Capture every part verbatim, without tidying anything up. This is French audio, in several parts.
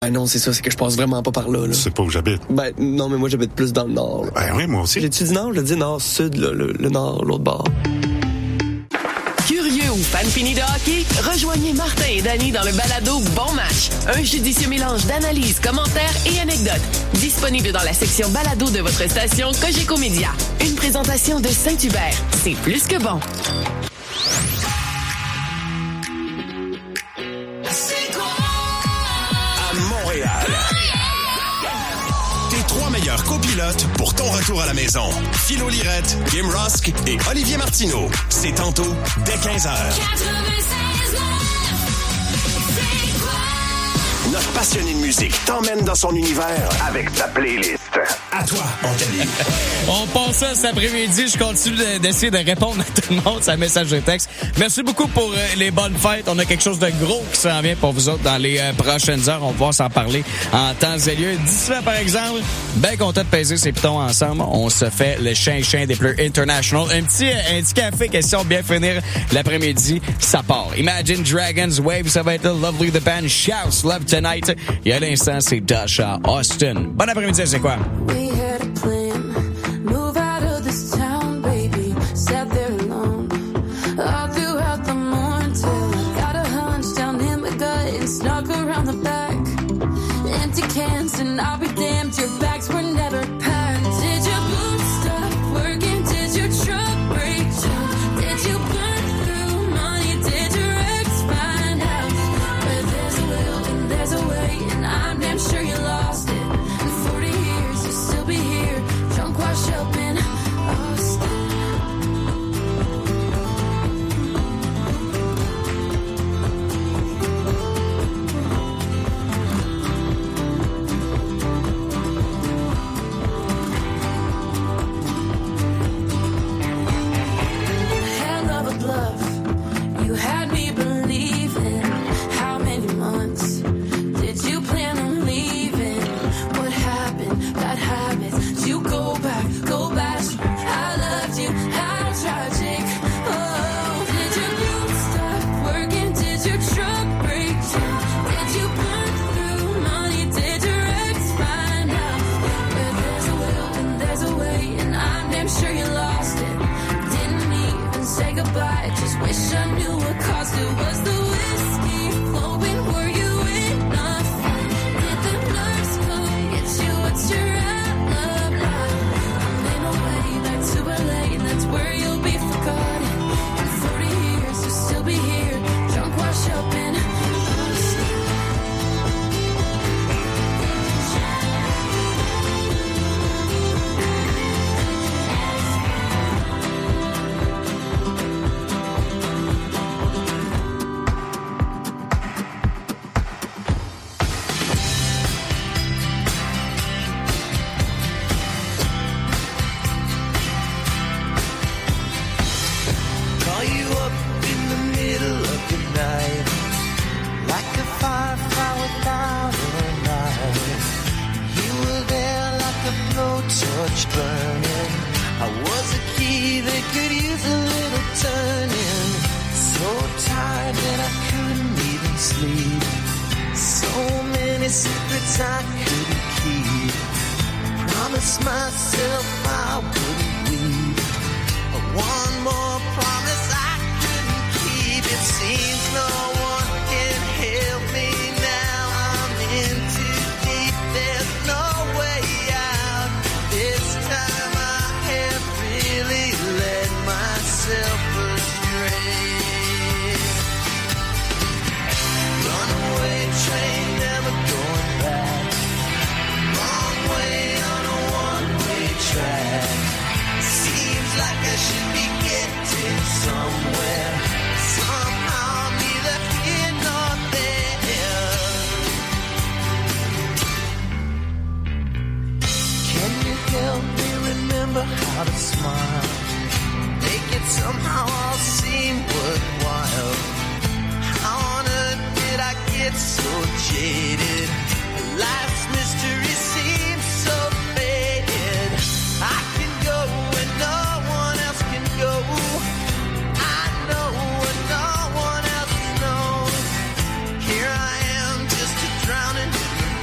Ah non, c'est ça, c'est que je passe vraiment pas par là. là. Tu sais pas où j'habite? Ben non, mais moi j'habite plus dans le nord. Là. Ben oui, moi aussi. J'ai-tu dit nord? Je dis nord-sud, là, le, le nord, l'autre bord. Curieux ou fan fini de hockey? Rejoignez Martin et Danny dans le balado Bon Match. Un judicieux mélange d'analyses, commentaires et anecdotes. Disponible dans la section balado de votre station Cogeco Média. Une présentation de Saint-Hubert. C'est plus que bon. Meilleurs copilotes pour ton retour à la maison. Philo Lirette, Kim Rusk et Olivier Martineau. C'est tantôt dès quinze heures. Notre passionné de musique t'emmène dans son univers avec ta playlist. À toi, Anthony. On passe ça cet après-midi. Je continue de, d'essayer de répondre à tout le monde, sa message de texte. Merci beaucoup pour euh, les bonnes fêtes. On a quelque chose de gros qui s'en vient pour vous autres dans les euh, prochaines heures. On va pouvoir s'en parler en temps et lieu. D'ici là, par exemple, bien content de peser ces pitons ensemble. On se fait le chien-chien des plus international. Un petit, euh, un petit café, question de bien finir l'après-midi. Ça part. Imagine Dragons, Wave, ça va être Lovely the Band, Shouts, Love Tonight. Et à l'instant, c'est Dasha Austin. Bon après-midi, c'est quoi? We had a plan, move out of this town, baby, sat there alone, all throughout the morning till I got a hunch down in my gut and snuck around the back, empty cans and I'll be damned, your bags were never packed. Did your boots stop working? Did your truck break down? Did you burn through money? Did your ex find out? Where there's a will and there's a way, and I'm damn sure you lost it. Still be here, drunk, washed up in Austin. Hell of a bluff, you had me believing. How many months did you plan on leaving? What happened? Bad habits. You go back, go back. I loved you. How tragic. Oh, did your boots stop working? Did your truck break down? Did you burn through money? Did your ex find out? Where there's a will and there's a way, and I'm damn sure you lost it. Didn't even say goodbye. Just wish I knew what caused it. Was the whiskey flowing? Were you enough? Did the nurse come get you? What's your alibi? I'm in a way back to L A, and that's where you'll be forgotten. In forty years, you'll still be here, drunk, washed up in Austin. Call you up in the middle of the night, like a firefly without a light. You were there like a blowtorch burning. I was a key that could use a little turning. So tired that I couldn't even sleep. So many secrets I couldn't keep. Promised myself I wouldn't leave. But one more promise I couldn't keep. It seems no one can help me now. I'm in too deep. There's no way out. This time I have really led myself astray. Runaway train, never going back. Wrong way on a one-way track. Seems like I should be getting somewhere. Somehow I'm neither here nor there. Can you help me remember how to smile? Make it somehow all seem worthwhile. How on earth did I get so jaded? Life's mystery seems so faded. I can go where no one else can go. I know what no one else knows. Here I am, just a drowning in the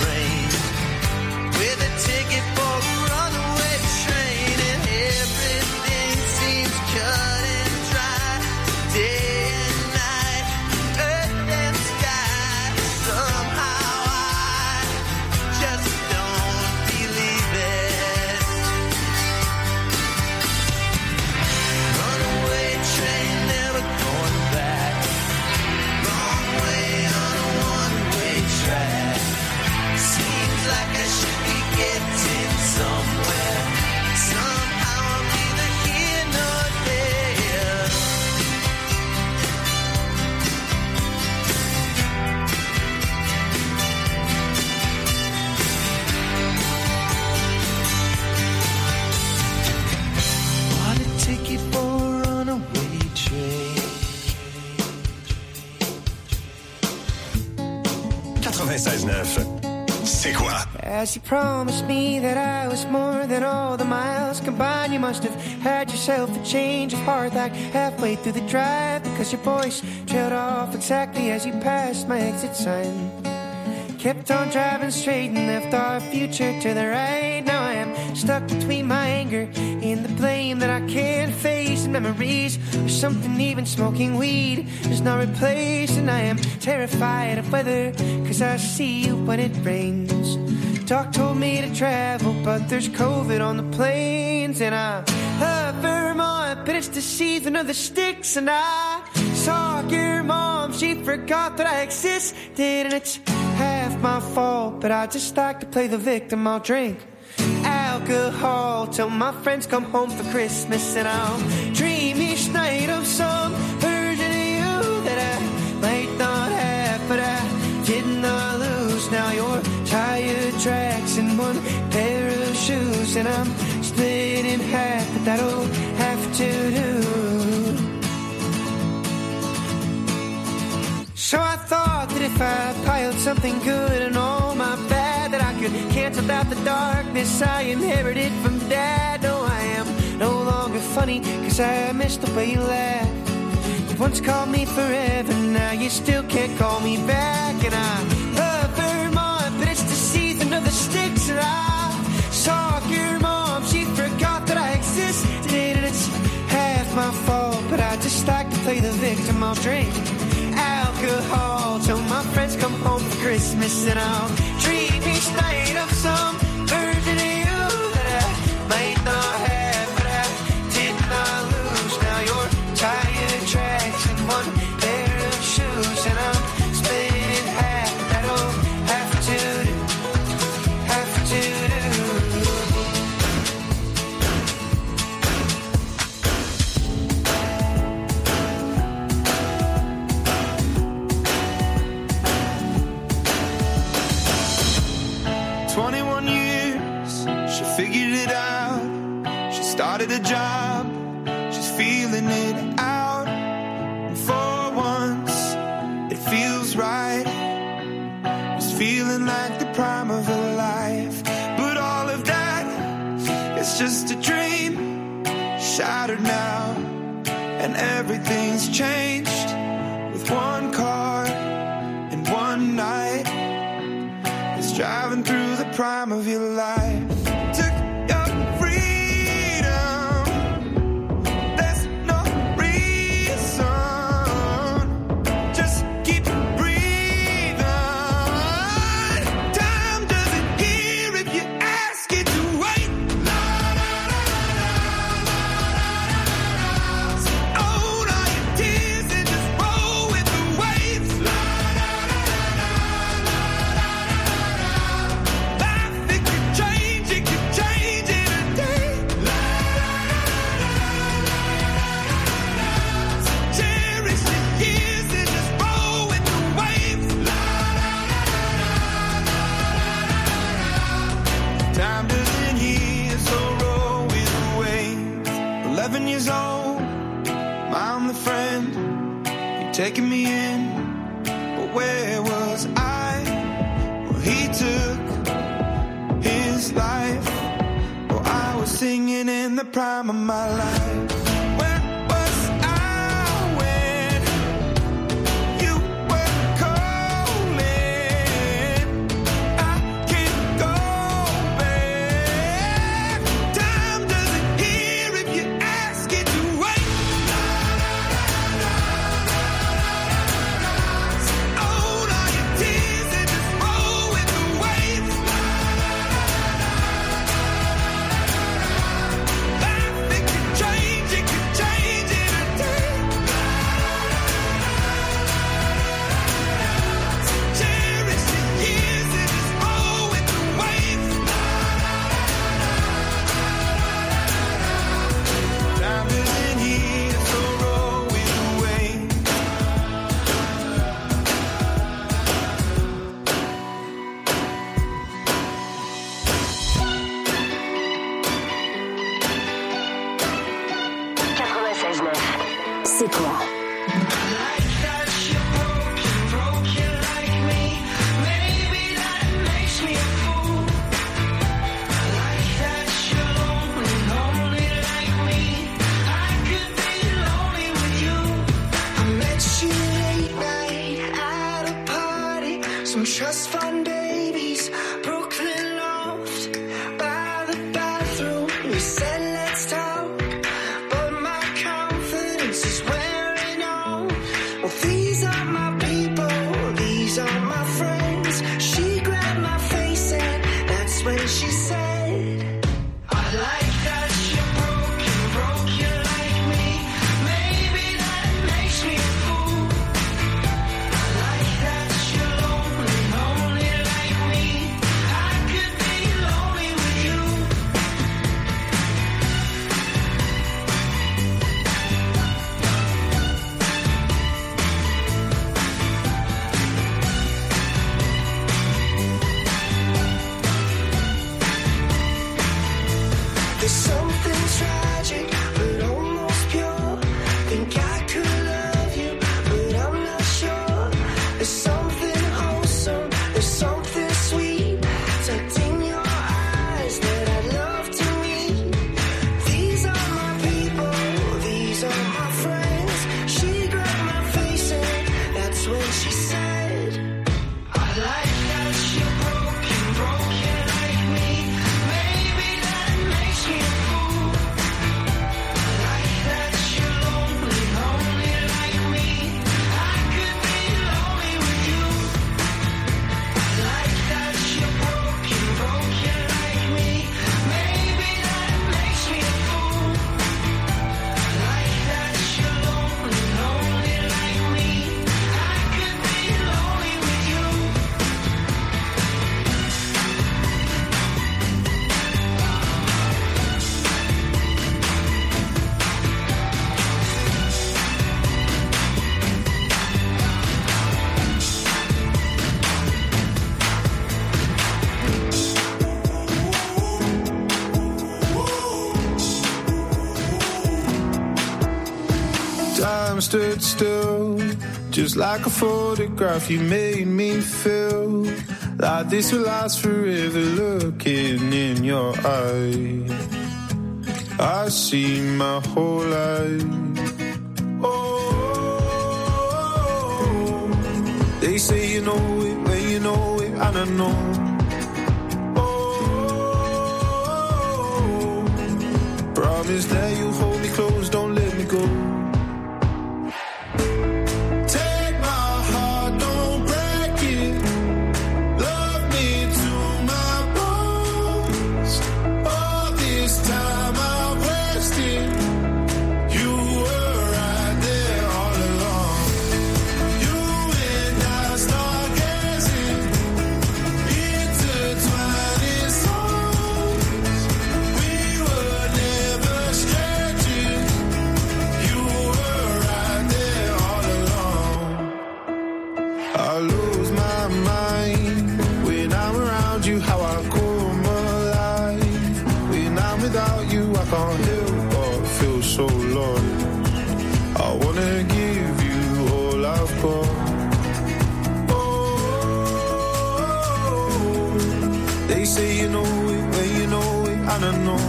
c'est quoi? As you promised me that I was more than all the miles combined, you must have had yourself a change of heart like halfway through the drive, because your voice trailed off exactly as you passed my exit sign. Kept on driving straight and left our future to the right. Now I am stuck between my anger and the blame that I can't face, and memories or something even smoking weed is not replaced. And I am terrified of weather, cause I see you when it rains. Doc told me to travel, but there's COVID on the planes. And I love Vermont, but it's the season of the sticks. And I saw your mom, she forgot that I existed. And it's half my fault, but I just like to play the victim. I'll drink alcohol till my friends come home for Christmas, and I'll dream each night of some version of you that I might not have, but I did not lose. Now your tire tracks in one pair of shoes, and I'm split in half, but that'll have to do. So I thought that if I piled something good and all my bad, that I could cancel out the darkness I inherited from Dad. No, I am no longer funny, cause I missed the way you laughed. You once called me forever, now you still can't call me back. And I love Vermont, but it's the season of the sticks. And I saw your mom, she forgot that I existed. And it's half my fault, but I just like to play the victim. I'll drink alcohol till my friends come home for Christmas, and I'll dream each night of some version of you that I might not have, but I did not lose. Now your tire tracks in one pair of shoes, and I'm split in half. That'll have to do, have to do. twenty-one years, she figured it out. She started a job, she's feeling it out. And for once, it feels right. It's feeling like the prime of her life. But all of that is just a dream, shattered now. And everything's changed with one car and one night. It's driving through the prime of your life. Took your freedom. There's no reason. Just keep breathing. Time doesn't hear if you ask it to wait. So own all your tears and just roll with the waves. eleven years old, I'm the friend, you're taking me in, but where was I? Well, he took his life, well, I was singing in the prime of my life. Where was I when you were calling? I can't go back. Time doesn't hear if you ask it to wait. Own all your tears and just roll with the waves. Life, it could change, it could change in a day. Cherish the years and just roll with the waves. Time isn't here, so roll with the waves. quatre-vingt-seize neuf. C'est quoi? That you're broken, broken like me. Maybe that makes me she said, I like that you're broken, broken like me. Maybe that makes me a fool. I like that you're lonely, lonely like me. I could be lonely with you. There's something tragic, but almost pure. Think I could love you, but I'm not sure. There's something wholesome, there's something sweet tucked in your eyes that I'd love to meet. These are my people, these are my friends. She grabbed my face and that's when she said, I like that you're broken, broken like me. Maybe that makes me a fool. I like that you're lonely, lonely like me. I could be lonely with you. I like that you're broken, broken like me. Maybe that makes me a fool. I like that you're lonely, lonely like me. I could be lonely with you. Time stood still, just like a photograph. You made me feel like this will last forever. Looking in your eyes, I see my whole life. Oh, they say you know it when you know it, and I know. Oh, promise that you hold me close, don't let me go. Take my heart, don't break it. Love me to my bones. All this time I wasted. You were right there all along. You and I start gazing, intertwined in songs. We were never strangers. You were right there all along. I lose my mind when I'm around you, how I come alive. When I'm without you, I can't help but feel so lost. I wanna give you all I've got. Oh, they say you know it when you know it, and I know.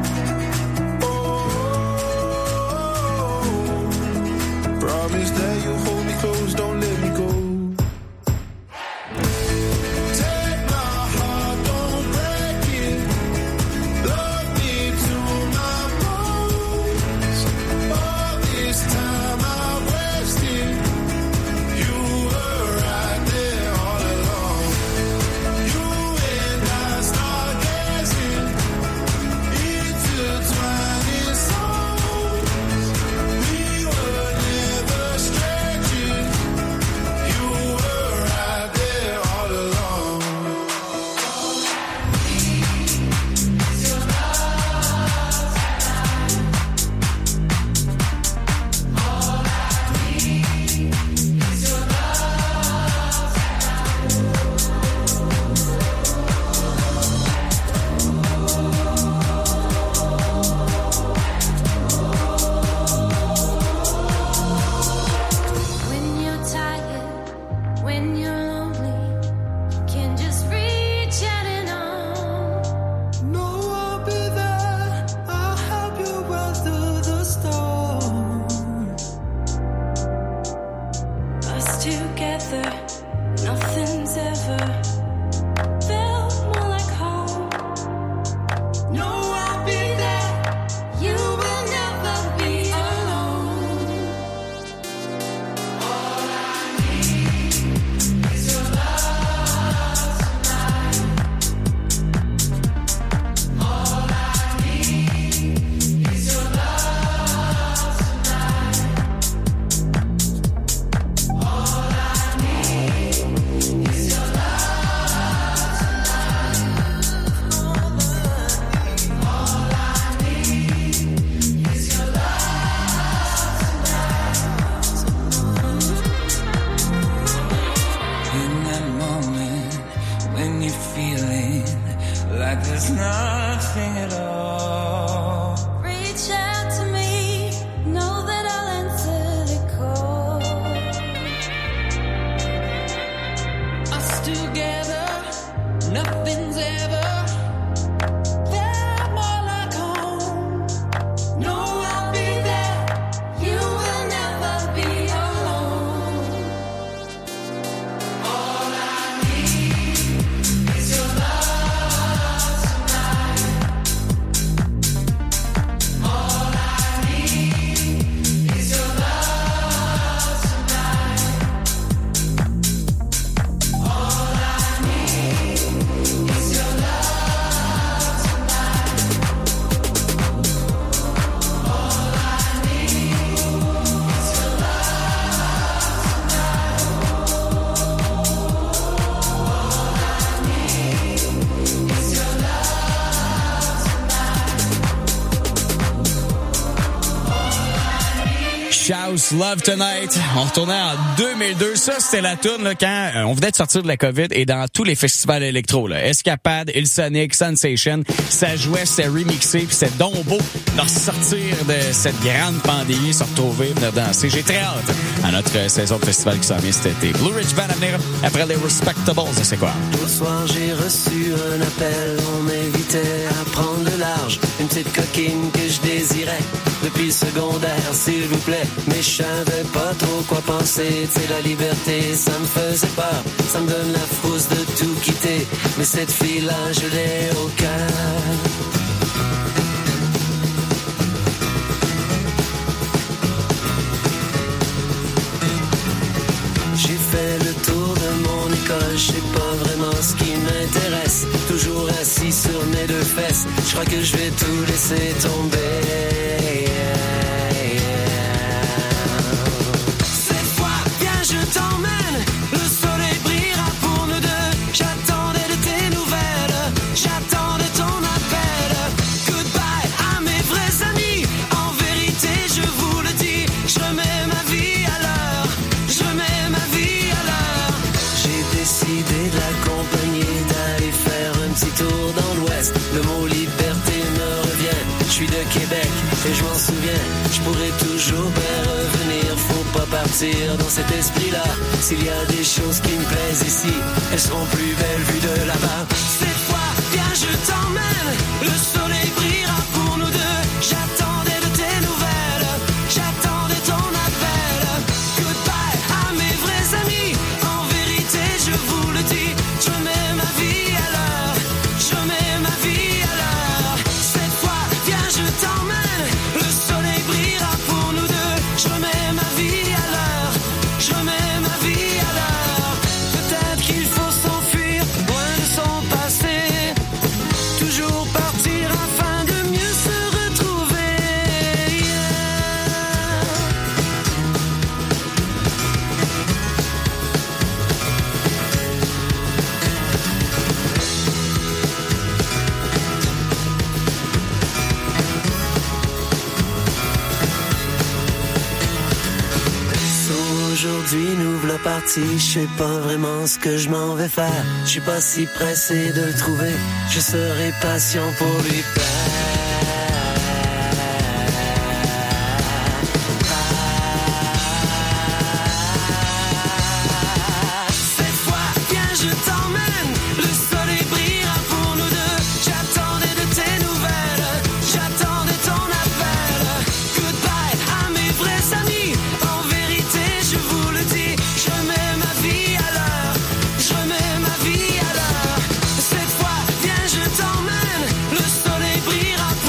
Oh, promise that you'll hold me close, don't let me go. Take my heart, don't break it. Love me to my bones. All this time I wasted. You were right there all along. You and I start gazing, like there's nothing at all. Reach out to me, know that I'll answer the call. Us together, nothing's ever felt more like home. No, I'll be there, you will never be alone. All I need is your love tonight. All I need is your love tonight. All I need is your love tonight. All I need is your Shouse Love Tonight. On retournait en deux mille deux. Ça, c'était la tourne là, quand euh, on venait de sortir de la COVID et dans tous les festivals électro. Là. Escapade, Il Sonic, Sensation, ça jouait, c'était remixé, puis c'était donc beau de ressortir de cette grande pandémie, se retrouver, venir danser. J'ai très hâte à notre euh, saison de festival qui s'en vient cet été. Blue Ridge Band à venir après les Respectables. C'est quoi? L'autre soir, j'ai reçu un appel. On m'invitait à prendre le large. Une petite coquine que je désirais depuis le secondaire, s'il vous plaît. Mais je savais pas trop quoi penser. Tu sais, la liberté, ça me faisait peur. Ça me donne la frousse de tout quitter. Mais cette fille-là, je l'ai au cœur. J'ai fait le tour de mon école, je sais pas vraiment ce qui m'intéresse. Toujours assis sur mes deux fesses, je crois que je vais tout laisser tomber. Cette fois, viens, je t'emmène, le soleil brillera pour nous deux. J'attendais de tes nouvelles, j'attendais ton appel. Goodbye à mes vrais amis, en vérité je vous le dis, je remets ma vie à l'heure, je remets ma vie à l'heure. J'ai décidé de l'accompagner, d'aller faire un petit tour dans l'ouest. Le mot liberté me revient, je suis de Québec et je m'en souviens. Je pourrais toujours bien revenir, faut pas partir dans cet esprit-là. S'il y a des choses qui me plaisent ici, elles seront plus belles vues de là-bas. Cette fois, viens, je t'emmène, le soleil brillera pour nous deux. J'attendais de tes nouvelles, j'attendais ton appel. Goodbye à mes vrais amis, en vérité je vous le dis, je mets ma vie à l'heure, je mets ma vie à l'heure. Cette fois, viens, je t'emmène, le soleil brillera pour nous deux. Je remets ma vie à l'heure, je remets ma vie à l'heure. Peut-être qu'il faut s'enfuir loin de son passé, toujours partir afin de mieux se retrouver. Yeah. Aujourd'hui nous voilà partis, je sais pas vraiment ce que je m'en vais faire. Je suis pas si pressé de le trouver, je serai patient pour lui plaire. Cette fois, viens, je t'emmène, le soleil brillera pour nous deux. J'attendais de tes nouvelles, j'attendais ton appel. Goodbye à mes vrais amis, en vérité je vous le dis, je mets ma vie à l'heure, je mets ma vie à l'heure. Cette fois, viens, je t'emmène, le soleil brillera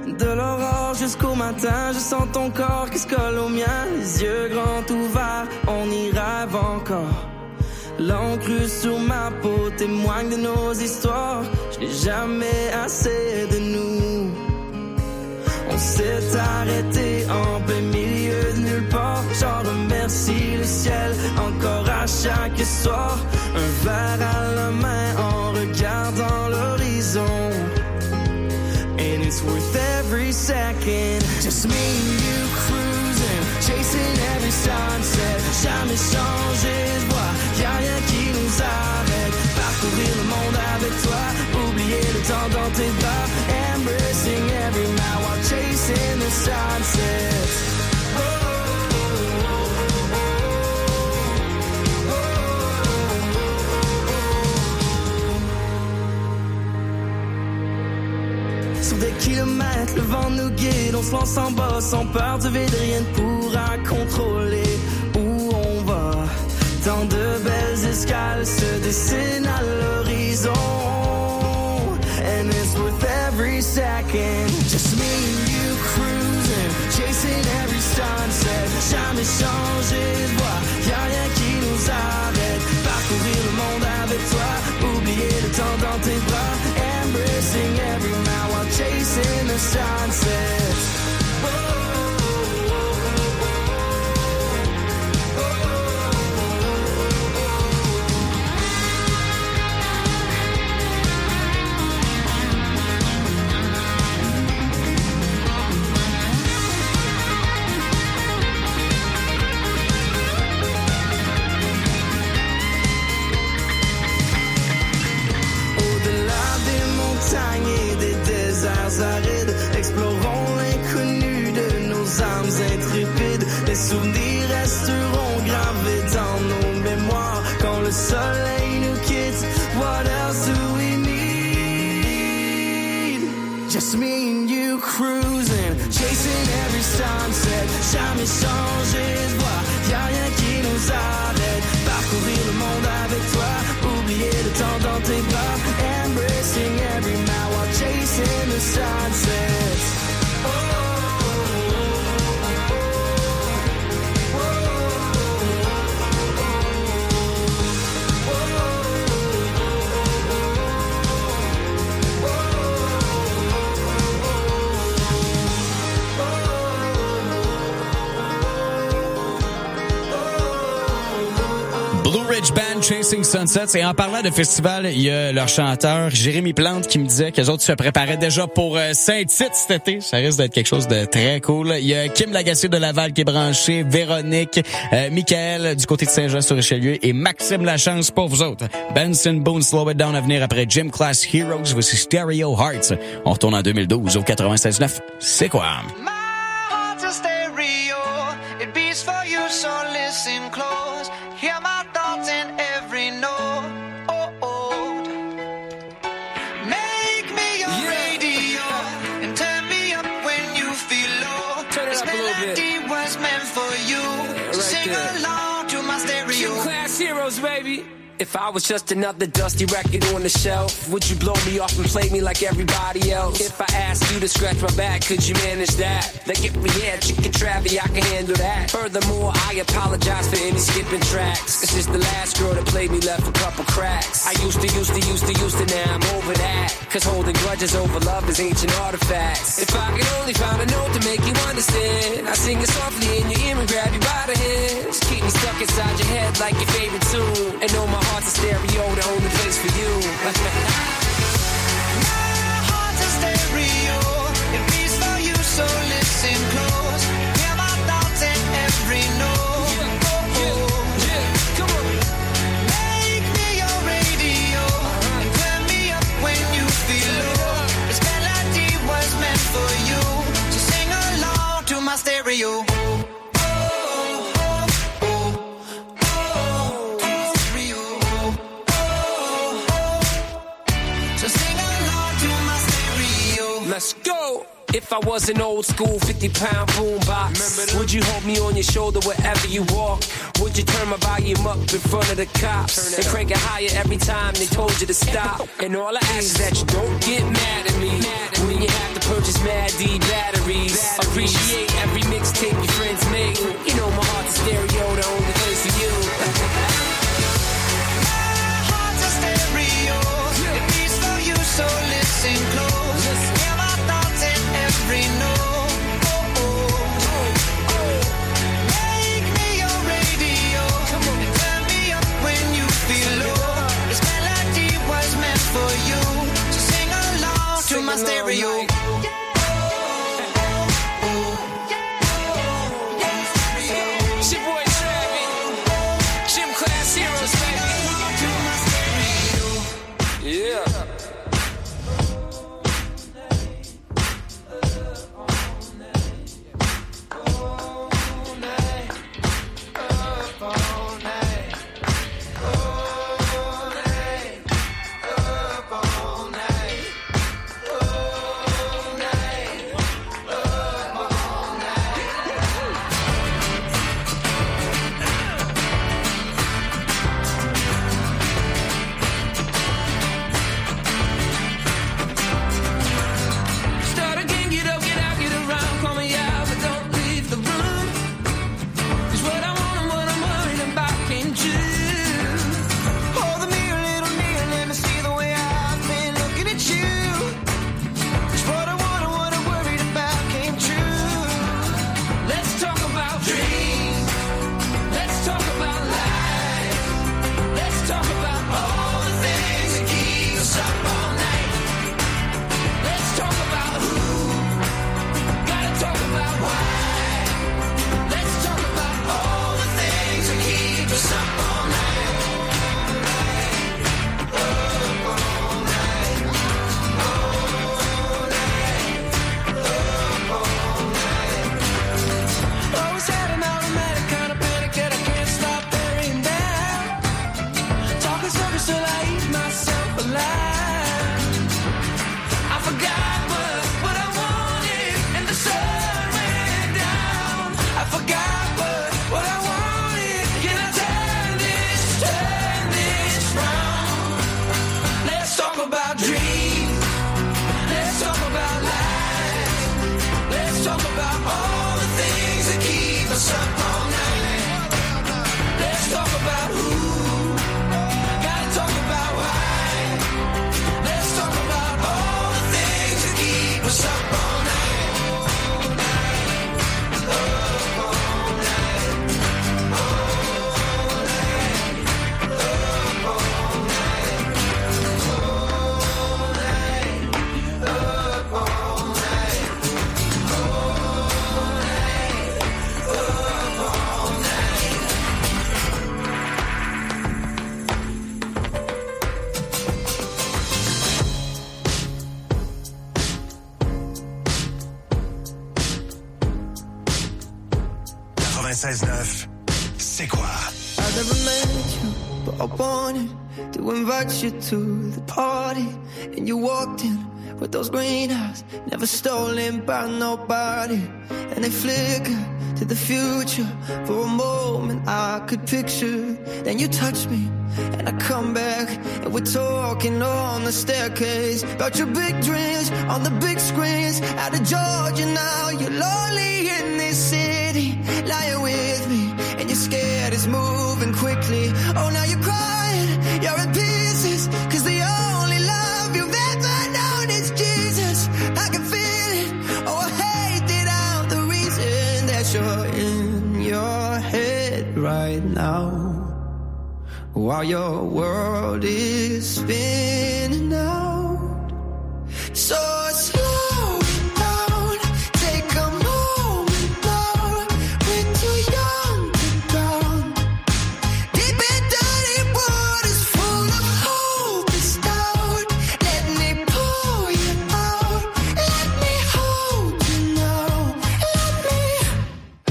De l'aurore jusqu'au matin, je sens ton corps qui se colle au mien. Les yeux grands ouverts, on y rêve encore. L'encre sur ma peau témoigne de nos histoires. Je n'ai jamais assez de nous. On s'est arrêté en plein milieu de nulle part. J'en remercie le ciel encore à chaque soir. Un verre à la main en regardant l'horizon. And it's worth every second. Just me and you cruising, chasing every sunset. Jamais changé de voie, y'a rien qui nous arrête. Parcourir le monde avec toi, oublier le temps dans tes bras. Embracing every now while chasing the sunset. Sur des kilomètres, le vent nous guide. On se lance en bas sans peur du vide. Rien ne pourra contrôler où on va. Tant de belles escales se dessinent à l'horizon. And it's worth every second. Just me and you cruising, chasing every sunset. Jamais changé de voie, y'a rien qui nous arrête. Parcourir le monde avec toi, oublier le temps dans tes bras. Embracing every now while chasing the sunset. Et des déserts arides, explorons l'inconnu de nos âmes intrépides. Les souvenirs resteront gravés dans nos mémoires. Quand le soleil nous quitte, what else do we need? Just me and you cruising, chasing every sunset. Jamais changé de voie, y'a rien qui nous arrête. Parcourir le monde avec toi, oublier le temps dans tes bras. Embracing every now while chasing the sunset. Oh, oh, oh, Blue Ridge Band, Chasing Sunsets. Et en parlant de festival, il y a leur chanteur Jérémy Plante qui me disait qu'eux autres se préparaient déjà pour euh, Saint-Tite cet été. Ça risque d'être quelque chose de très cool. Il y a Kim Lagacé de Laval qui est branché, Véronique, euh, Michael du côté de Saint-Jean-sur-Richelieu et Maxime Lachance pour vous autres. Benson Boone, Slow It Down à venir après Gym Class Heroes voici Stereo Hearts. On retourne en deux mille douze au quatre-vingt-seize neuf. C'est quoi? My heart's a stereo, it beats for you, so listen close. Hear my thoughts in every note. Oh, oh. Make me your yeah. radio and turn me up when you feel low. Turn it this up melody was meant for you. Yeah, right so sing there. Along to my stereo. Gym Class Heroes, baby. If I was just another dusty record on the shelf, would you blow me off and play me like everybody else? If I asked you to scratch my back, could you manage that? Like if we had chicken travy, I can handle that. Furthermore, I apologize for any skipping tracks. It's just the last girl that played me left a couple cracks. I used to, used to, used to, used to, now I'm over that. Cause holding grudges over love is ancient artifacts. If I could only find a note to make you understand, I sing it softly in your ear and grab you by the hands. Keep me stuck inside your head like your favorite tune. And know my heart's a stereo, the only place for you. My heart's a stereo, it beats for you, so listen close. Hear my thoughts in every note. Yeah, oh, yeah, yeah, come on. Make me your radio and turn me up when you feel low. This melody was meant for you, so sing along to my stereo. Let's go! If I was an old school fifty pound boombox, would you hold me on your shoulder wherever you walk? Would you turn my volume up in front of the cops and crank it higher every time they told you to stop? And all I ask is that you don't get mad at me when you have to purchase Mad D my stereo. quatre-vingt-seize neuf, c'est quoi? I've never met you, but I wanted to invite you to the party. And you walked in with those green eyes, never stolen by nobody. And they flickered to the future. For a moment I could picture. Then you touched me and I come back, and we're talking on the staircase about your big dreams on the big screens. Out of Georgia now, you're lonely in this city, lying with me, and you're scared it's moving quickly. Oh, now you're crying, you're in pieces, cause the only love you've ever known is Jesus. I can feel it, oh, I hate it out, the reason that you're in your head right now, while your world is spinning out. So slow down, take a moment now. We're too young to drown. Deep and dirty waters full of hope is out. Let me pull you out. Let me hold you now. Let me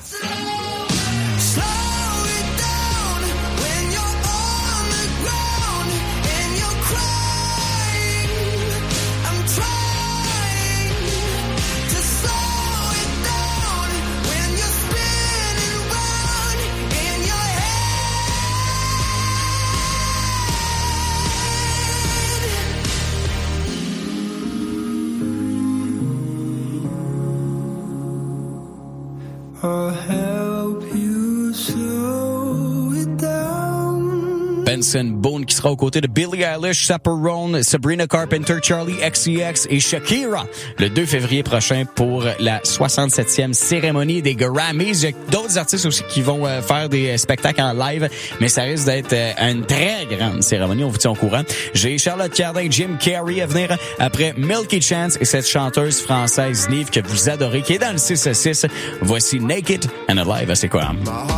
slow it down when you're on the ground and you're crying. I'm trying to slow it down when you're spinning round in your head. I'll help you slow it down. Benson Boone qui sera aux côtés de Billie Eilish, Chaperone, Sabrina Carpenter, Charlie X C X et Shakira le deux février prochain pour la soixante-septième cérémonie des Grammys. Il y a d'autres artistes aussi qui vont euh, faire des spectacles en live, mais ça risque d'être euh, une très grande cérémonie. On vous tient au courant. J'ai Charlotte Cardin, Jim Carrey à venir après Milky Chance et cette chanteuse française Nive que vous adorez qui est dans le six à six. Voici Naked and Alive à C'est quoi?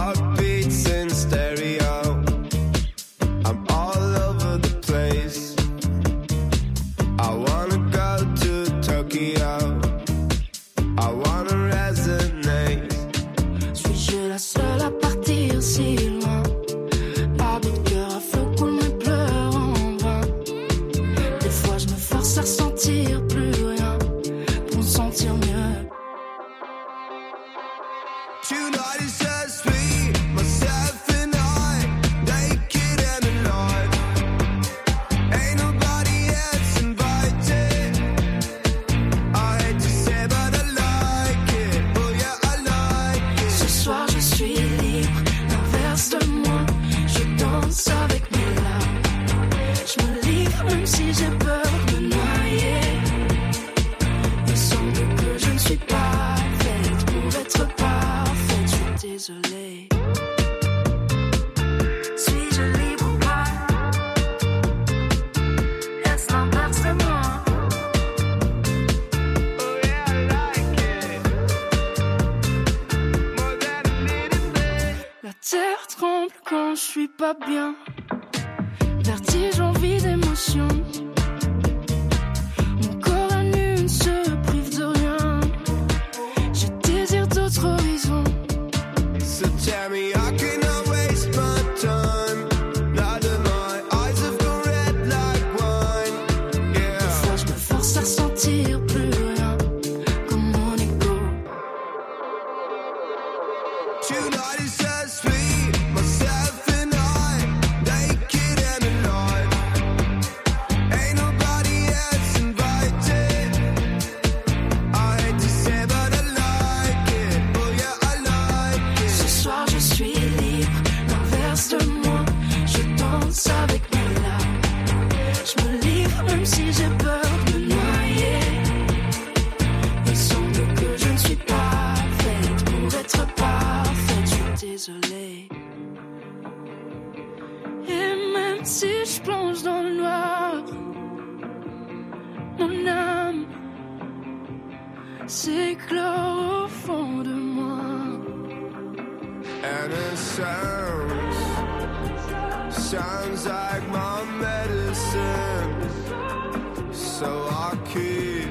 Bien, vertige, envie d'émotion. Mon corps à nu ne se prive de rien. Je désire d'autres horizons. So tell me I cannot waste my time. Now that my eyes have gone red like wine. Yeah. Des fois je me force à ressentir plus rien comme mon ego. Tonight is so sweet, myself. Et même si je plonge dans le noir, mon âme s'éclore au fond de moi. And it sounds, sounds like my medicine. So I keep,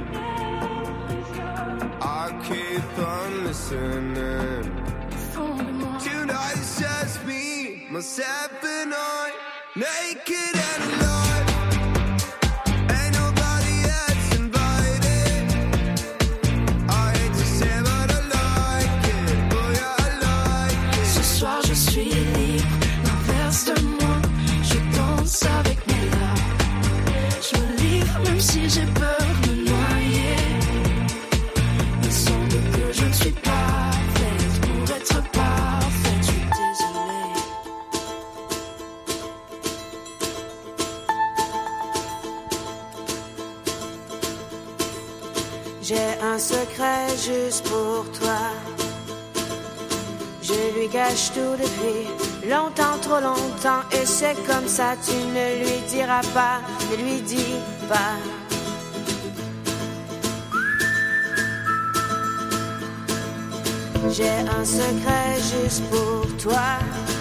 I keep on listening. Tonight it's just me, myself and I, naked and alive. Ain't nobody else invited. I hate to say but I like it, oh yeah I like it. Ce soir je suis libre, l'inverse de moi. Je danse avec mes larmes. Je me livre même si j'ai peur de me noyer. Il semble que je ne suis pas faite pour être parfaite. Je suis désolée. J'ai un secret juste pour toi. Je lui cache tout depuis longtemps, trop longtemps. Et c'est comme ça, tu ne lui diras pas, ne lui dis pas. J'ai un secret juste pour toi.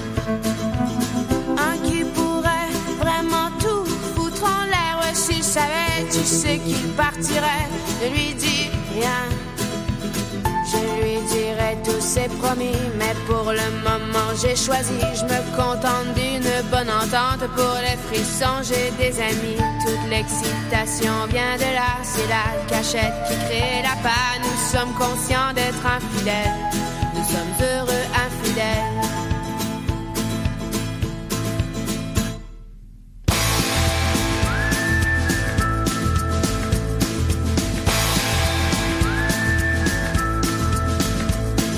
Un qui pourrait vraiment tout foutre en l'air. Ouais, s'il savait, tu sais qu'il partirait. Ne lui dis rien. Je lui dirai tout, c'est promis. Mais pour le moment j'ai choisi. Je me contente d'une bonne entente. Pour les frissons j'ai des amis. Toute l'excitation vient de là. C'est la cachette qui crée la panne. Nous sommes conscients d'être infidèles. Nous sommes heureux infidèles.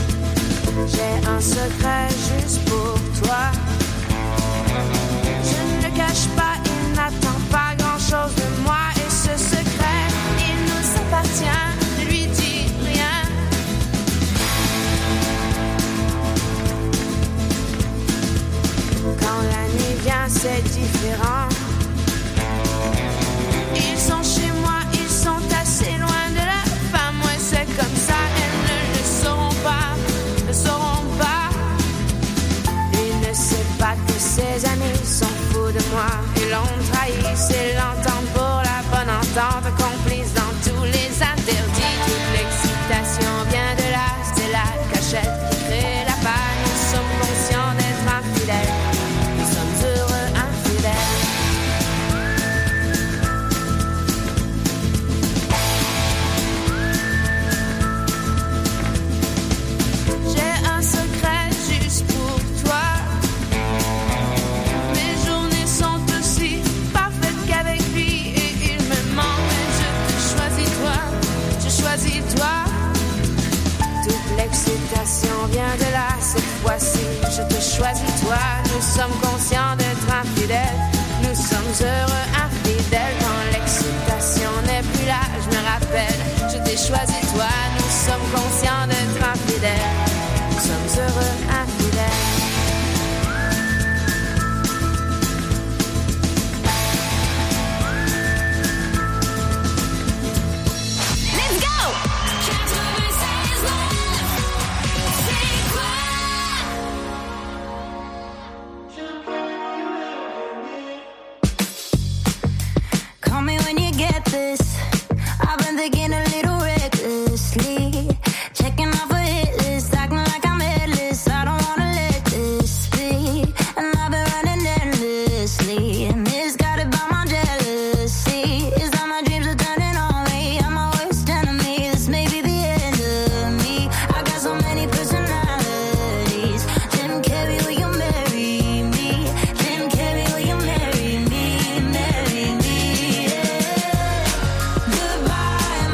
J'ai un secret juste pour toi. Je voici, je te choisis toi. Nous sommes conscients d'être infidèles, nous sommes heureux infidèles. Quand l'excitation n'est plus là, je me rappelle, je t'ai choisi toi. Nous sommes conscients d'être infidèles, nous sommes heureux infidèles. Thinking a little recklessly, checking off a hit list, acting like I'm headless. I don't wanna let this be, and I've been running endlessly, misguided by my jealousy. Is that my dreams are turning on me? I'm my worst enemy. This may be the end of me. I got so many personalities. Jim Carrey, will you marry me? Jim Carrey, will you marry me? Marry me, yeah. Goodbye.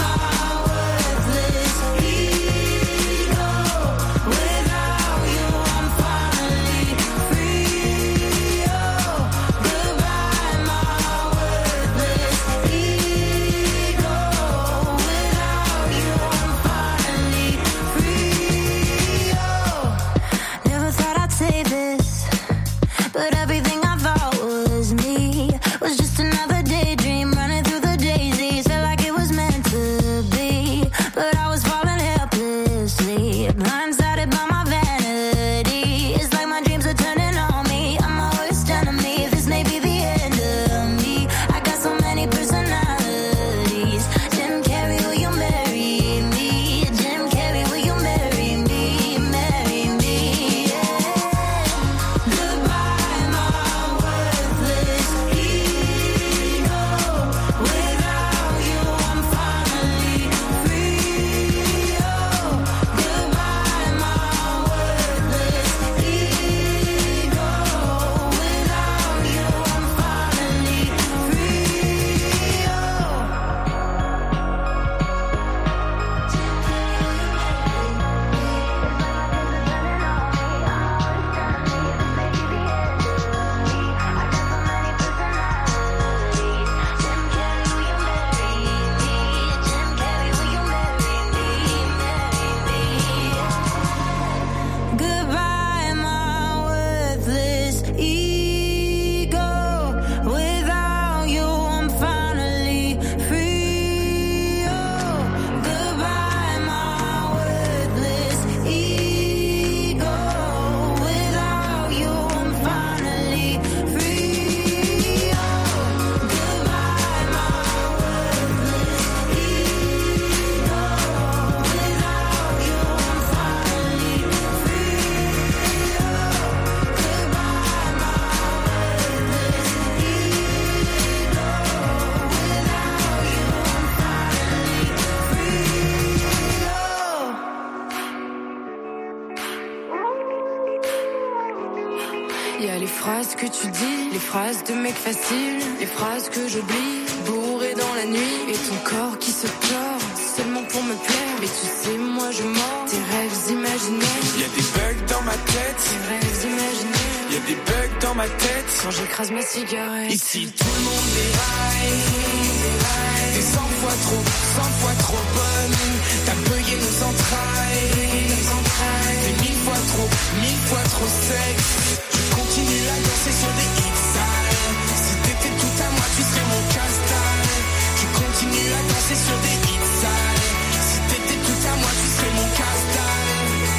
phrases que tu dis, les phrases de mec facile, les phrases que j'oublie, bourré dans la nuit, et ton corps qui se tord, seulement pour me plaire. Mais tu sais, moi je mords tes rêves imaginaires. Y'a des bugs dans ma tête, tes rêves imaginaires. Y'a des bugs dans ma tête, quand j'écrase ma cigarette. Ici tout le monde déraille, déraille. T'es cent fois trop, cent fois trop bonne. T'as bugué nos entrailles, nos entrailles. T'es mille fois trop, mille fois trop sexe. Je continue à danser sur des hits sales. Si t'étais tout à moi, tu serais mon casse-dalle. Je continue à danser sur des hits sales. Si t'étais tout à moi, tu serais mon casse-dalle.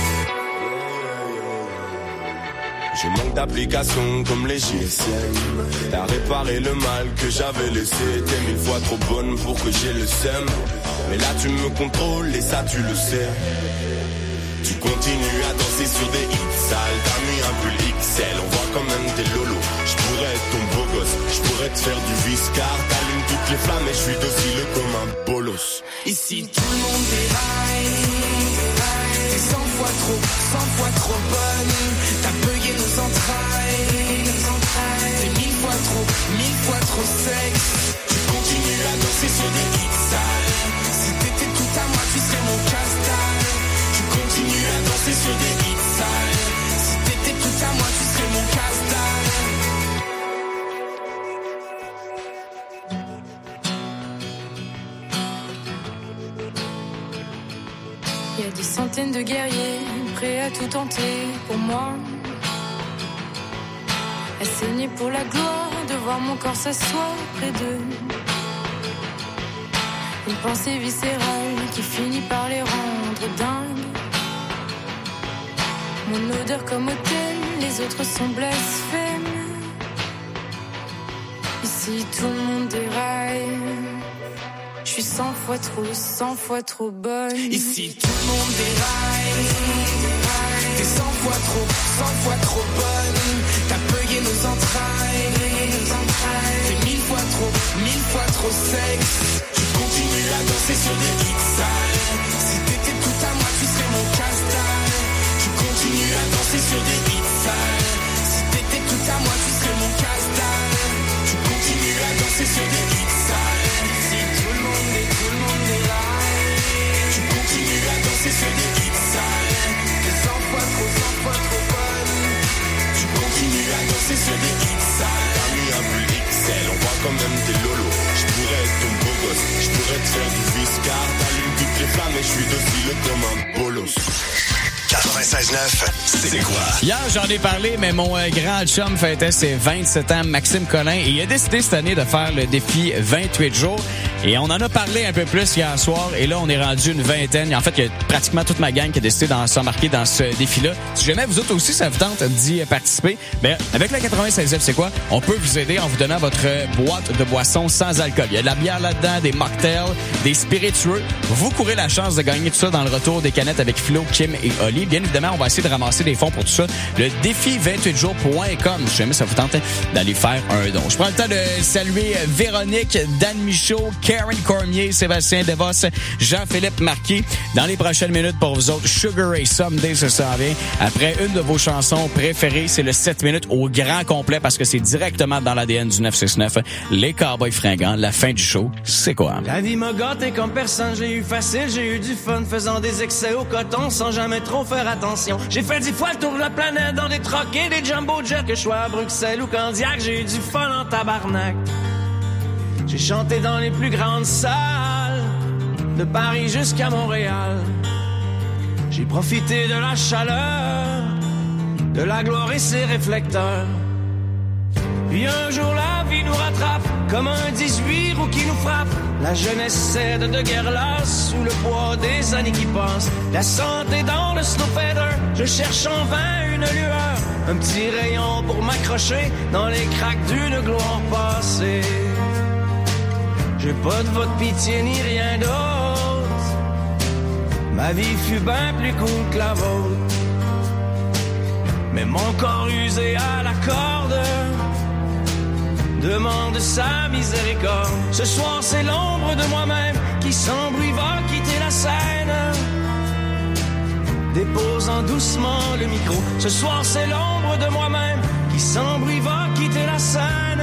Je manque d'applications comme les G S M. T'as réparé le mal que j'avais laissé. T'es mille fois trop bonne pour que j'ai le seum. Mais là tu me contrôles et ça tu le sais. Tu continues à danser sur des hits sales. T'as mis un pull X L, on voit quand même tes lolos. Je pourrais être ton beau gosse, je pourrais te faire du viscar. T'allumes toutes les flammes et je suis docile comme un bolos. Ici tout le monde déraille, déraille. T'es cent fois trop, cent fois trop bonne. T'as bugué nos entrailles, nos entrailles. T'es mille fois trop, mille fois trop sexe. Tu continues à danser sur des hits sales. Si t'étais tout à moi, tu serais mon casse-dalle. Tu continues à danser sur des hits sales. Y a des centaines de guerriers prêts à tout tenter pour moi. À saigner pour la gloire, de voir mon corps s'asseoir près d'eux. Une pensée viscérale qui finit par les rendre dingues. Mon odeur comme autel, les autres sont blasphèmes. Ici tout le monde déraille. Je suis cent fois trop, cent fois trop bonne. Ici tout le monde déraille. T'es cent fois trop, cent fois trop bonne. T'as payé nos entrailles. T'es mille fois trop, mille fois trop sexe. Tu continues à danser sur des hits sales. Si t'étais tout à moi, tu serais mon casse-dalle. Tu continues à danser sur des hits sales. Si t'étais tout à moi, tu serais mon casse-dalle. Tu continues à danser sur des hits sales. Si tout le monde est, tout le monde est là. Tu continues à danser sur des hits sales. T'es cent fois trop, cent fois trop bonne. Tu continues à danser sur des hits sales. T'as mis un pull X L, on voit quand même tes lolos. Je pourrais être ton beau gosse, je pourrais te faire du viscard. T'allumes toutes les flammes et je suis docile comme un bolos. quatre-vingt-seize neuf, c'est quoi? Hier, j'en ai parlé, mais mon euh, grand chum fêtait ses vingt-sept ans, Maxime Collin, et il a décidé cette année de faire le défi vingt-huit jours. Et on en a parlé un peu plus hier soir, et là, on est rendu une vingtaine. En fait, il y a pratiquement toute ma gang qui a décidé de s'embarquer dans ce défi-là. Si jamais vous autres aussi, ça vous tente d'y participer, bien, avec la quatre-vingt-seize neuf, c'est quoi? On peut vous aider en vous donnant votre boîte de boissons sans alcool. Il y a de la bière là-dedans, des mocktails, des spiritueux. Vous courez la chance de gagner tout ça dans le retour des canettes avec Philo, Kim et Oli. Bien évidemment, on va essayer de ramasser des fonds pour tout ça. Le défi vingt-huit jours point com, si jamais ça vous tente d'aller faire un don. Je prends le temps de saluer Véronique, Dan Michaud, Karen Cormier, Sébastien Devos, Jean-Philippe Marquis. Dans les prochaines minutes pour vous autres, Sugar Ray Someday se s'en vient. Après une de vos chansons préférées, c'est le sept minutes au grand complet parce que c'est directement dans l'A D N du neuf cent soixante-neuf. Les Cowboys fringants, la fin du show, c'est quoi? La vie m'a gâté comme personne, j'ai eu facile, j'ai eu du fun, faisant des excès au coton sans jamais trop faire attention. J'ai fait dix fois le tour de la planète dans des trucks et des jumbo jets, que je sois à Bruxelles ou Candiac, j'ai eu du fun en tabarnak. J'ai chanté dans les plus grandes salles, de Paris jusqu'à Montréal. J'ai profité de la chaleur, de la gloire et ses réflecteurs. Puis un jour la vie nous rattrape, comme un dix-huit roues qui nous frappe. La jeunesse cède de guerre lasse, sous le poids des années qui passent. La santé dans le snowfeather, je cherche en vain une lueur. Un petit rayon pour m'accrocher dans les craques d'une gloire passée. J'ai pas de votre pitié ni rien d'autre. Ma vie fut bien plus cool que la vôtre. Mais mon corps usé à la corde demande sa miséricorde. Ce soir c'est l'ombre de moi-même qui sans bruit va quitter la scène, déposant doucement le micro. Ce soir c'est l'ombre de moi-même qui sans bruit va quitter la scène,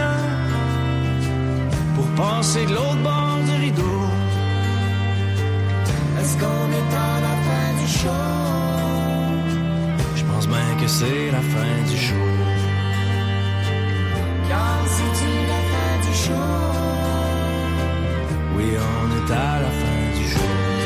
pour passer de l'autre bord du rideau. Est-ce qu'on est à la fin du show? Je pense bien que c'est la fin du show. Car c'est-tu la fin du show? Oui, on est à la fin du show.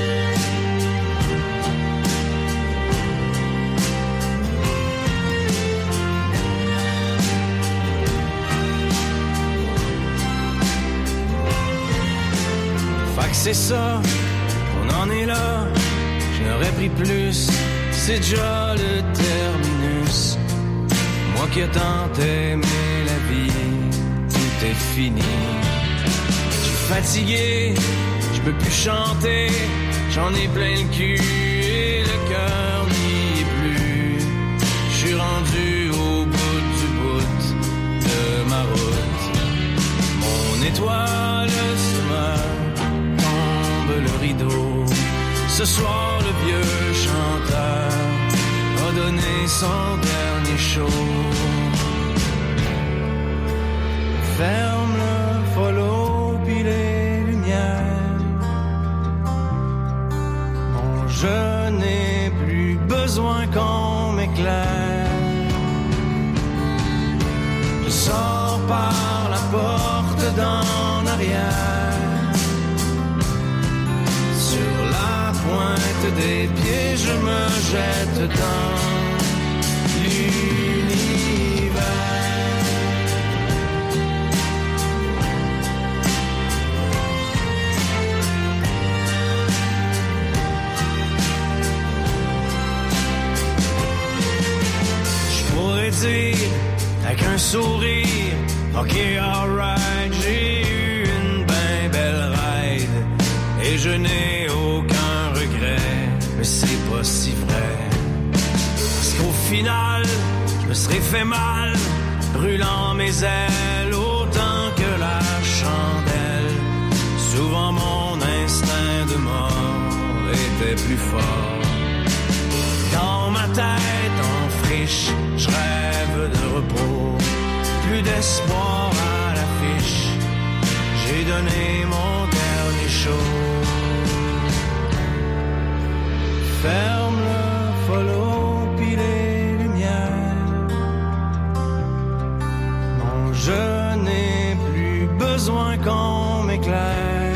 Fait que c'est ça, on en est là. Je n'aurais pris plus, c'est déjà le terminus. Moi qui ai tant aimé la vie, tout est fini. Je suis fatigué, je peux plus chanter. J'en ai plein le cul et le cœur n'y est plus. Je suis rendu au bout du bout de ma route. Mon étoile se meurt, tombe le rideau. Ce soir le vieux chanteur a donné son dernier show. Ferme le follow puis les lumières. Bon, je n'ai plus besoin qu'on m'éclaire. Je sors par la porte d'en arrière. Sur la pointe pointe des pieds, je me jette dans l'univers. Je pourrais dire avec un sourire, ok, alright, j'ai eu une ben belle ride et je n'ai aucun regret, mais c'est pas si vrai. Parce qu'au final, je me serais fait mal, brûlant mes ailes autant que la chandelle. Souvent mon instinct de mort était plus fort. Dans ma tête en friche, je rêve de repos, plus d'espoir à l'affiche. J'ai donné mon dernier show. Ferme le follow pis les lumières. Non, je n'ai plus besoin qu'on m'éclaire.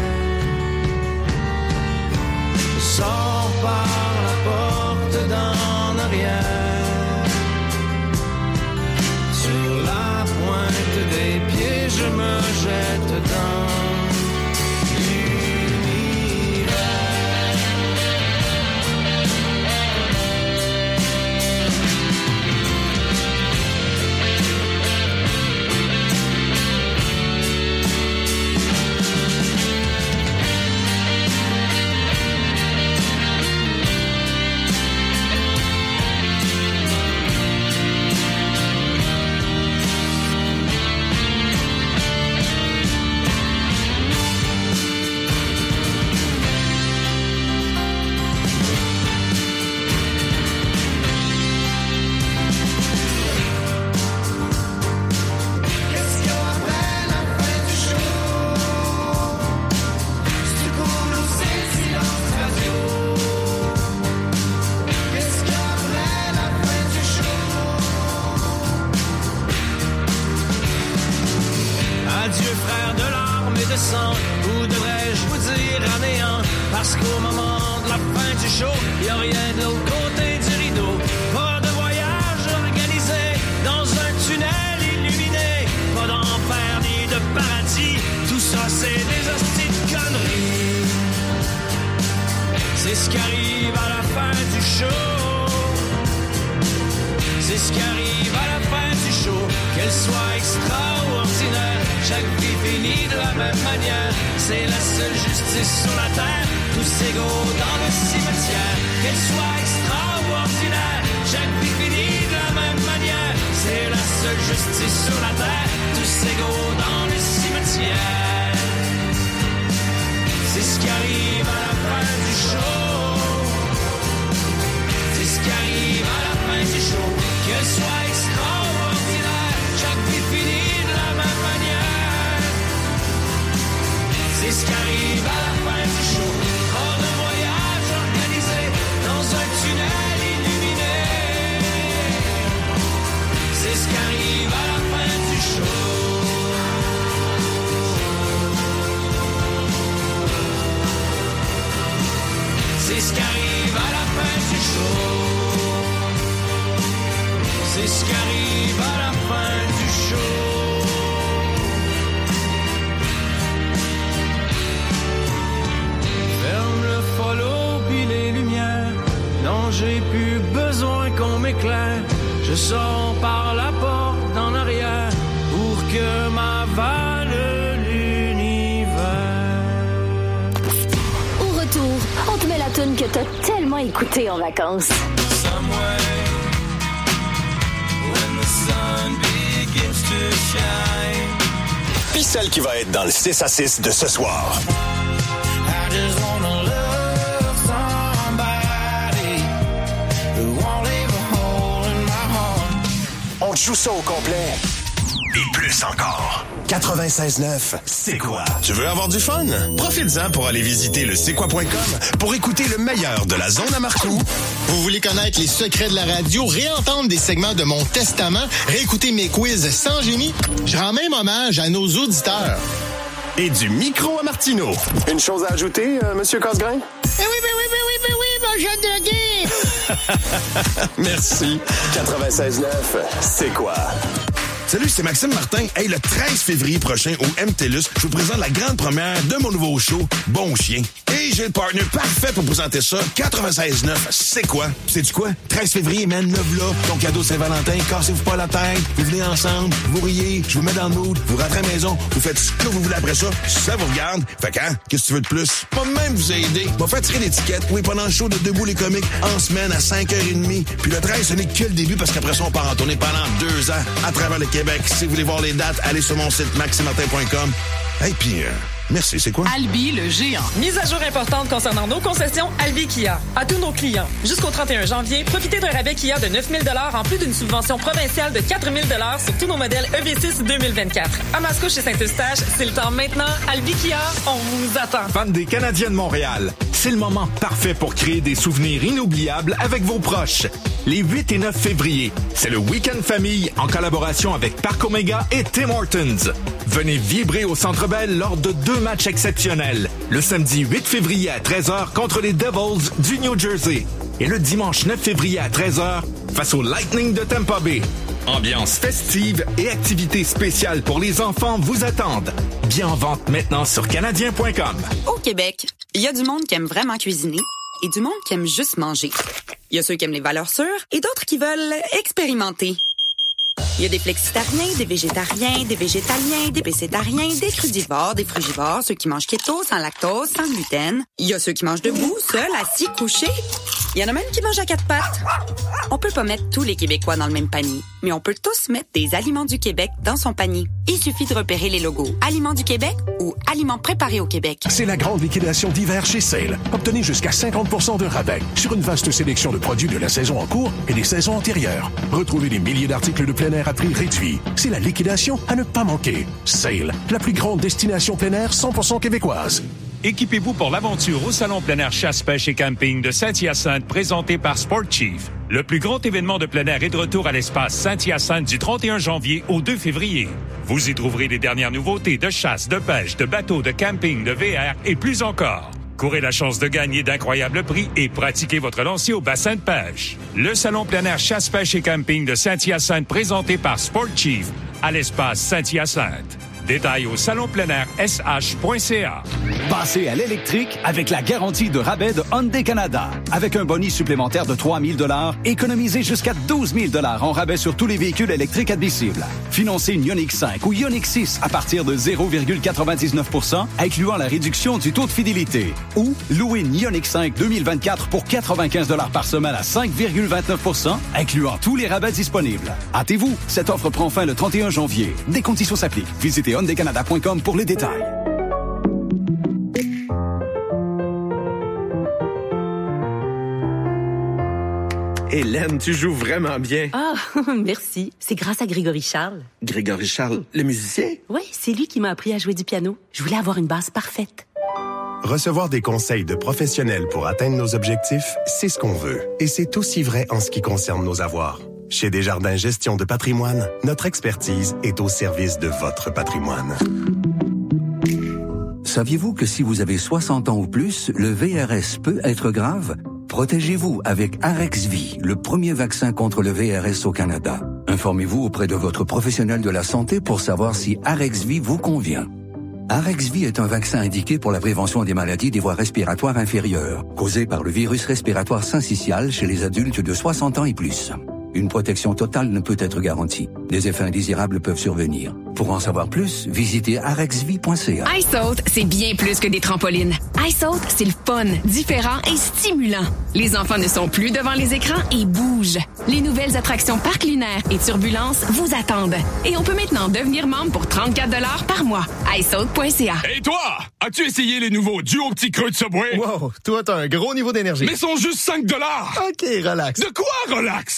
Je sors par la porte d'en arrière. Sur la pointe des pieds, je me jette dans ou devrais-je vous dire à néant? Parce qu'au moment de la fin du show, y a rien de l'autre côté du rideau. Pas de voyage organisé dans un tunnel illuminé. Pas d'enfer ni de paradis. Tout ça c'est des hosties de conneries. C'est ce qui arrive à la fin du show. C'est ce qui arrive à la fin du show. Qu'elle soit extra ou ordinaire, chaque vie finit de la même manière. C'est la seule justice sur la terre, tous égaux dans le cimetière. Qu'elle soit extra ou ordinaire, chaque vie finit de la même manière. C'est la seule justice sur la terre, tous égaux dans le cimetière. C'est ce qui arrive à la fin du show. C'est ce qui arrive à la fin du show. Qu'elle soit extraordinaire, chaque vie finit de la même manière. C'est ce qui arrive à la fin du show. Hors de voyage organisé dans un tunnel illuminé. C'est ce qui arrive à la fin du show. C'est ce qui arrive à la fin du show. C'est ce qui arrive à la fin du show. Ferme le follow puis les lumières. Non, j'ai plus besoin qu'on m'éclaire. Je sors par la porte en arrière pour que m'avale l'univers. Au retour, on te met la toune que t'as tellement écoutée en vacances. Puis celle qui va être dans le six à six de ce soir. On te joue ça au complet. Et plus encore. quatre-vingt-seize neuf, c'est quoi? Tu veux avoir du fun? Profites-en pour aller visiter le c'est quoi point com pour écouter le meilleur de la zone à Marcoux. Vous voulez connaître les secrets de la radio, réentendre des segments de mon testament, réécouter mes quiz sans génie? Je rends même hommage à nos auditeurs. Et du micro à Martineau. Une chose à ajouter, euh, Monsieur Casgrain? Eh oui, ben oui, ben oui, ben oui, ben cochonne de dire! Merci. quatre-vingt-seize neuf, c'est quoi? Salut, c'est Maxime Martin. Hey, le treize février prochain au M T L U S, je vous présente la grande première de mon nouveau show, Bon Chien. Et j'ai le partner parfait pour présenter ça, quatre-vingt-seize neuf, c'est quoi? Sais-tu quoi? treize février, man, neuf là, ton cadeau Saint-Valentin, cassez-vous pas la tête, vous venez ensemble, vous riez, je vous mets dans le mood, vous rentrez à la maison, vous faites ce que vous voulez après ça, ça vous regarde. Fait qu'un, qu'est-ce que tu veux de plus? Pas même vous aider. Va faire tirer l'étiquette, oui, pendant le show de Debout les comiques, en semaine à cinq heures trente. Puis le treize, ce n'est que le début, parce qu'après ça, on part en tournée pendant deux ans à travers le Québec. Si vous voulez voir les dates, allez sur mon site maxime martin point com. Hey, puis, euh, merci, c'est quoi? Albi le géant. Mise à jour importante concernant nos concessions Albi Kia. À tous nos clients, jusqu'au trente et un janvier, profitez d'un rabais Kia de neuf mille dollars en plus d'une subvention provinciale de quatre mille dollars sur tous nos modèles E V six deux mille vingt-quatre. À Mascouche et Saint-Eustache, c'est le temps maintenant. Albi Kia, on vous attend. Fans des Canadiens de Montréal, c'est le moment parfait pour créer des souvenirs inoubliables avec vos proches. Les huit et neuf février, c'est le Week-end Famille en collaboration avec Parc Omega et Tim Hortons. Venez vibrer au Centre Bell lors de deux matchs exceptionnels. Le samedi huit février à treize heures contre les Devils du New Jersey. Et le dimanche neuf février à treize heures face au Lightning de Tampa Bay. Ambiance festive et activités spéciales pour les enfants vous attendent. Bien en vente maintenant sur canadien point com. Au Québec, il y a du monde qui aime vraiment cuisiner et du monde qui aime juste manger. Il y a ceux qui aiment les valeurs sûres et d'autres qui veulent expérimenter. Il y a des flexitariens, des végétariens, des végétaliens, des pécétariens, des crudivores, des frugivores, ceux qui mangent keto, sans lactose, sans gluten. Il y a ceux qui mangent debout, seuls, assis, couchés. Il y en a même qui mangent à quatre pattes. On peut pas mettre tous les Québécois dans le même panier, mais on peut tous mettre des aliments du Québec dans son panier. Il suffit de repérer les logos Aliments du Québec ou Aliments préparés au Québec. C'est la grande liquidation d'hiver chez Sale. Obtenez jusqu'à cinquante pour cent de rabais sur une vaste sélection de produits de la saison en cours et des saisons antérieures. Retrouvez des milliers d'articles de plein air à prix réduit. C'est la liquidation à ne pas manquer. Sale, la plus grande destination plein air cent pour cent québécoise. Équipez-vous pour l'aventure au Salon plein air chasse, pêche et camping de Saint-Hyacinthe présenté par Sport Chief. Le plus grand événement de plein air est de retour à l'espace Saint-Hyacinthe du trente et un janvier au deux février. Vous y trouverez les dernières nouveautés de chasse, de pêche, de bateaux, de camping, de V R et plus encore. Courez la chance de gagner d'incroyables prix et pratiquez votre lancer au bassin de pêche. Le Salon plein air chasse, pêche et camping de Saint-Hyacinthe présenté par Sport Chief à l'espace Saint-Hyacinthe. Détails au salon plein air S H point C A. Passez à l'électrique avec la garantie de rabais de Hyundai Canada. Avec un bonus supplémentaire de trois mille dollars, économisez jusqu'à douze mille dollars en rabais sur tous les véhicules électriques admissibles. Financez une Ioniq cinq ou Ioniq six à partir de zéro virgule quatre-vingt-dix-neuf pour cent, incluant la réduction du taux de fidélité. Ou louez une Ioniq cinq deux mille vingt-quatre pour quatre-vingt-quinze dollars par semaine à cinq virgule vingt-neuf pour cent, incluant tous les rabais disponibles. Hâtez-vous, cette offre prend fin le trente et un janvier. Des conditions s'appliquent. Visitez hyundai canada point com pour les détails. Hélène, tu joues vraiment bien. Ah, merci. C'est grâce à Grégory Charles. Grégory Charles, le musicien? Oui, c'est lui qui m'a appris à jouer du piano. Je voulais avoir une base parfaite. Recevoir des conseils de professionnels pour atteindre nos objectifs, c'est ce qu'on veut. Et c'est aussi vrai en ce qui concerne nos avoirs. Chez Desjardins Gestion de patrimoine, notre expertise est au service de votre patrimoine. Saviez-vous que si vous avez soixante ans ou plus, le V R S peut être grave? Protégez-vous avec Arexvy, le premier vaccin contre le V R S au Canada. Informez-vous auprès de votre professionnel de la santé pour savoir si Arexvy vous convient. Arexvy est un vaccin indiqué pour la prévention des maladies des voies respiratoires inférieures, causées par le virus respiratoire syncytial chez les adultes de soixante ans et plus. Une protection totale ne peut être garantie. Des effets indésirables peuvent survenir. Pour en savoir plus, visitez arexvy point c a. iSaute, c'est bien plus que des trampolines. iSaute, c'est le fun, différent et stimulant. Les enfants ne sont plus devant les écrans et bougent. Les nouvelles attractions Parc Lunaire et Turbulence vous attendent. Et on peut maintenant devenir membre pour trente-quatre dollars par mois. iSaute point c a. Et toi, as-tu essayé les nouveaux duos petits creux de Subway? Wow, toi t'as un gros niveau d'énergie. Mais sont juste cinq dollars. OK, relax. De quoi relax? Un petit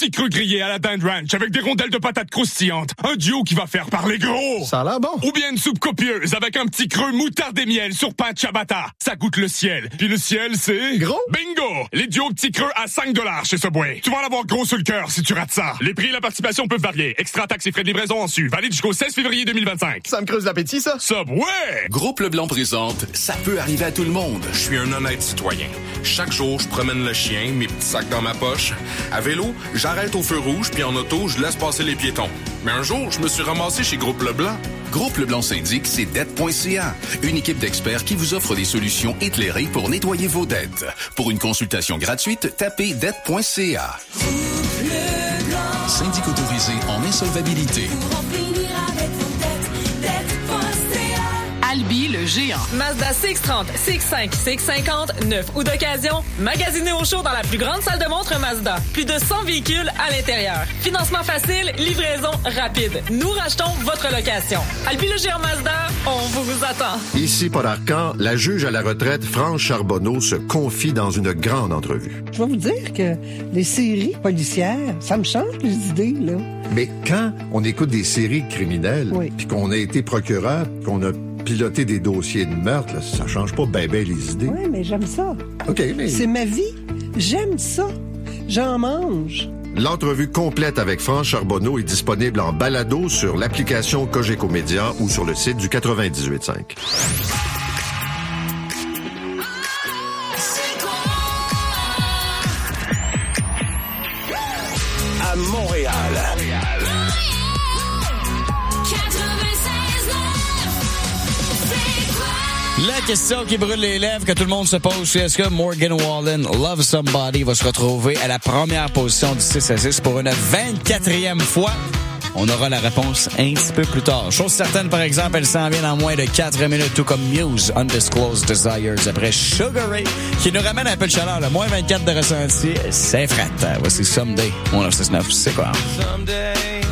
petit creux grillé à la dinde ranch avec des rondelles de patates croustillantes. Un duo qui va faire parler gros. Ça a l'air bon. Ou bien une soupe copieuse avec un petit creux moutarde et miel sur pain de ciabatta. Ça goûte le ciel. Puis le ciel, c'est... Gros. Bingo! Les duos petits creux à cinq dollars chez Subway. Tu vas en avoir gros sur le cœur si tu rates ça. Les prix et la participation peuvent varier. Extra taxes et frais de livraison en su. Valide jusqu'au seize février deux mille vingt-cinq. Ça me creuse l'appétit, ça. Subway! Groupe Leblanc présente Ça peut arriver à tout le monde. Je suis un honnête citoyen. Chaque jour, je promène le chien, mes petits sacs dans ma poche. À vélo, j'arrête au feu rouge, puis en auto, je laisse passer les piétons. Mais un jour, je me suis ramassé chez Groupe Leblanc. Groupe Leblanc syndic, c'est dette point c a. Une équipe d'experts qui vous offre des solutions éclairées pour nettoyer vos dettes. Pour une consultation gratuite, tapez dette point c a. Syndic autorisé en insolvabilité. Albi le géant. Mazda C X trente, C X cinq, C X cinquante, neuf ou d'occasion, magasinez au show dans la plus grande salle de montre Mazda. Plus de cent véhicules à l'intérieur. Financement facile, livraison rapide. Nous rachetons votre location. Albi le géant Mazda, on vous attend. Ici Paul Arcan, la juge à la retraite France Charbonneau se confie dans une grande entrevue. Je vais vous dire que les séries policières, ça me change les idées, là. Mais quand on écoute des séries criminelles, oui. puis qu'on a été procureur, qu'on a piloté des dossiers de meurtre, là, ça change pas ben ben les idées. Oui, mais j'aime ça. OK, mais... C'est ma vie. J'aime ça. J'en mange. L'entrevue complète avec France Charbonneau est disponible en balado sur l'application Cogeco Média ou sur le site du quatre-vingt-dix-huit cinq. À Montréal. La question qui brûle les lèvres que tout le monde se pose, c'est est-ce que Morgan Wallen, Love Somebody, va se retrouver à la première position du six à six pour une vingt-quatrième fois? On aura la réponse un petit peu plus tard. Chose certaine, par exemple, elle s'en vient dans moins de quatre minutes, tout comme Muse, Undisclosed Desires, après Sugar Ray, qui nous ramène un peu de chaleur. Le moins vingt-quatre de ressenti, c'est fret. Voici Someday, on a six neuf, c'est quoi? Someday,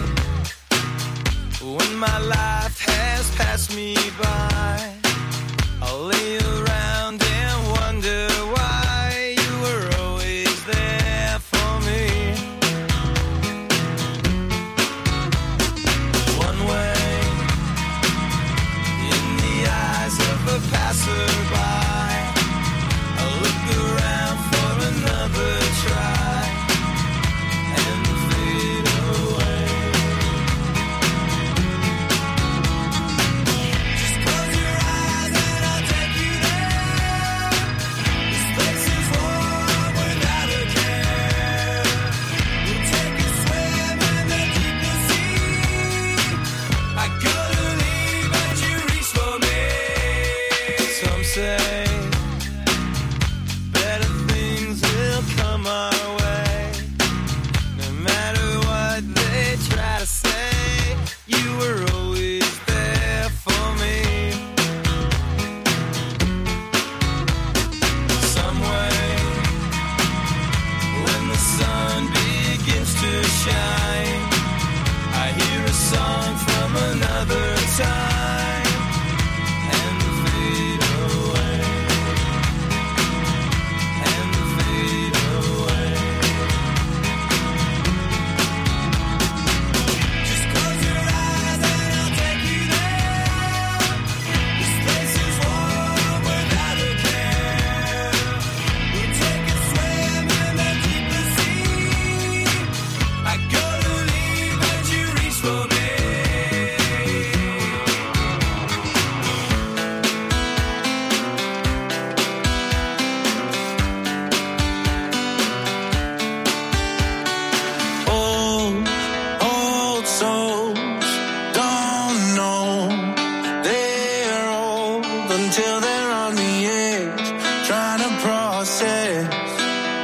when my life has passed me by, I'll lay around and wonder why you were always there for me. One way, in the eyes of a passerby, I look around for another try and fade away. Just close your eyes and I'll take you there. This place is warm without a care. We'll take a swim in the deeper sea. I couldn't leave but you reach for me. Some say better things will come our way. No matter what they try to say, you were always there for me. Some way, when the sun begins to shine, I hear a song from another time and fade away, and fade away. Just close your eyes and I'll take you there. This place is warm without a care. We'll take a swim in the deeper sea. I go to leave but you reach for me.